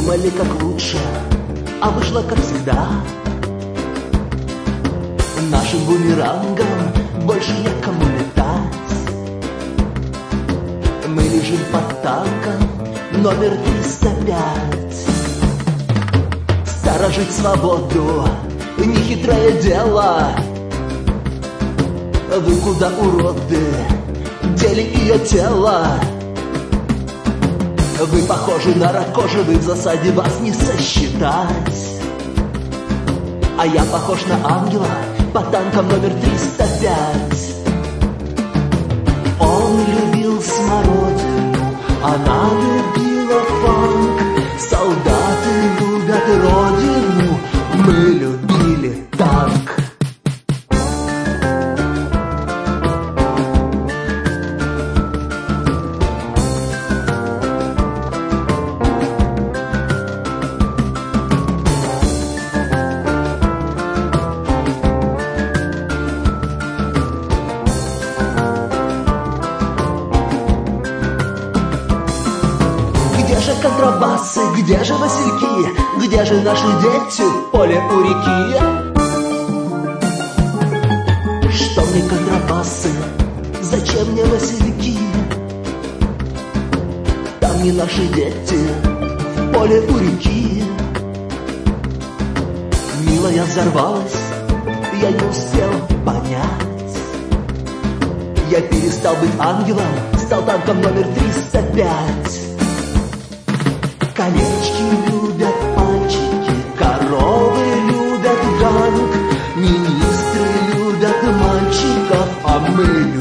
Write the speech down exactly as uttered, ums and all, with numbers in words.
Думали, как лучше, а вышло, как всегда. Нашим бумерангом больше некому летать. Мы лежим под танком номер триста пять. Сторожить свободу — нехитрое дело. Вы куда, уроды, дели ее тело? Вы похожи на ракожи, вы в засаде, вас не сосчитать. А я похож на ангела по танкам номер триста пять. Он любил смородину, она любила фанк. Солдаты любят родину, мы любили танк. Где же контрабасы, где же васильки, где же наши дети, поле у реки? Что мне контрабасы, зачем мне васильки? Там не наши дети, в поле у реки. Милая взорвалась, я не успел понять. Я перестал быть ангелом, стал танком номер триста пять. Колечки любят пальчики, коровы любят ганг, министры любят мальчиков, а мы любим